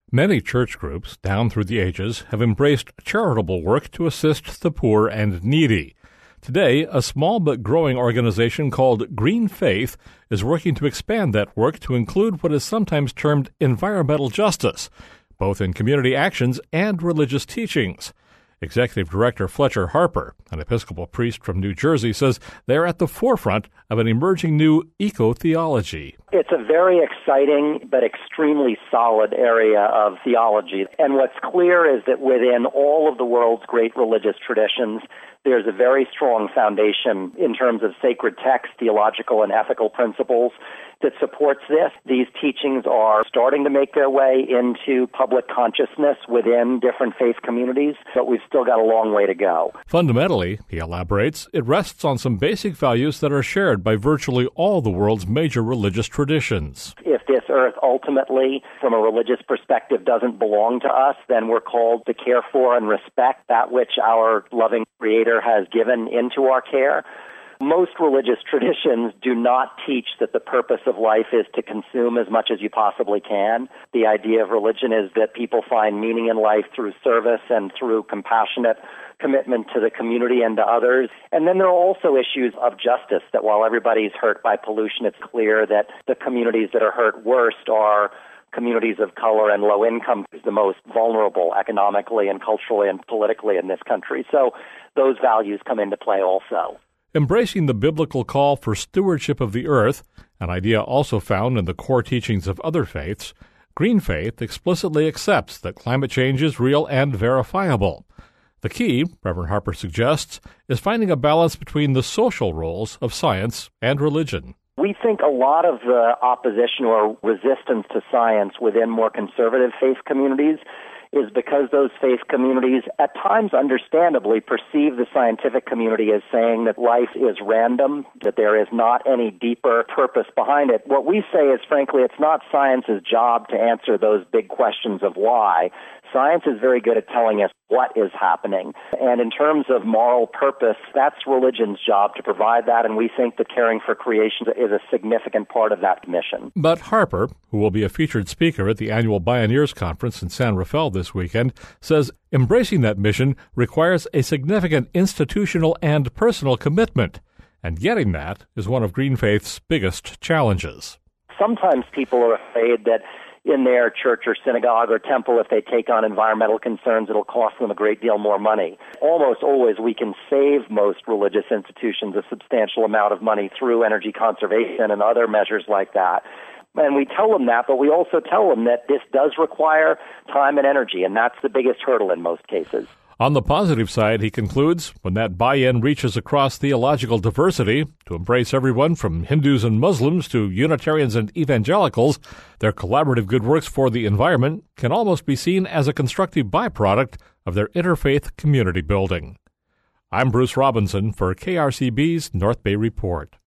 Many church groups down through the ages have embraced charitable work to assist the poor and needy. Today, a small but growing organization called Green Faith is working to expand that work to include what is sometimes termed environmental justice, both in community actions and religious teachings. Executive Director Fletcher Harper, an Episcopal priest from New Jersey, says they're at the forefront of an emerging new eco-theology. It's a very exciting but extremely solid area of theology. And what's clear is that within all of the world's great religious traditions, there's a very strong foundation in terms of sacred text, theological and ethical principles that supports this. These teachings are starting to make their way into public consciousness within different faith communities, but we've still got a long way to go. Fundamentally, he elaborates, it rests on some basic values that are shared by virtually all the world's major religious traditions. If this earth ultimately, from a religious perspective, doesn't belong to us, then we're called to care for and respect that which our loving Creator has given into our care. Most religious traditions do not teach that the purpose of life is to consume as much as you possibly can. The idea of religion is that people find meaning in life through service and through compassionate commitment to the community and to others. And then there are also issues of justice, that while everybody's hurt by pollution, it's clear that the communities that are hurt worst are communities of color and low income, is the most vulnerable economically and culturally and politically in this country. So those values come into play also. Embracing the biblical call for stewardship of the earth, an idea also found in the core teachings of other faiths, Green Faith explicitly accepts that climate change is real and verifiable. The key, Reverend Harper suggests, is finding a balance between the social roles of science and religion. We think a lot of the opposition or resistance to science within more conservative faith communities is because those faith communities, at times understandably, perceive the scientific community as saying that life is random, that there is not any deeper purpose behind it. What we say is, frankly, it's not science's job to answer those big questions of why. Science is very good at telling us what is happening. And in terms of moral purpose, that's religion's job to provide that, and we think that caring for creation is a significant part of that mission. But Harper, who will be a featured speaker at the annual Bioneers Conference in San Rafael this weekend, says embracing that mission requires a significant institutional and personal commitment, and getting that is one of Green Faith's biggest challenges. Sometimes people are afraid that in their church or synagogue or temple, if they take on environmental concerns, it'll cost them a great deal more money. Almost always we can save most religious institutions a substantial amount of money through energy conservation and other measures like that. And we tell them that, but we also tell them that this does require time and energy, and that's the biggest hurdle in most cases. On the positive side, he concludes, when that buy-in reaches across theological diversity to embrace everyone from Hindus and Muslims to Unitarians and evangelicals, their collaborative good works for the environment can almost be seen as a constructive byproduct of their interfaith community building. I'm Bruce Robinson for KRCB's North Bay Report.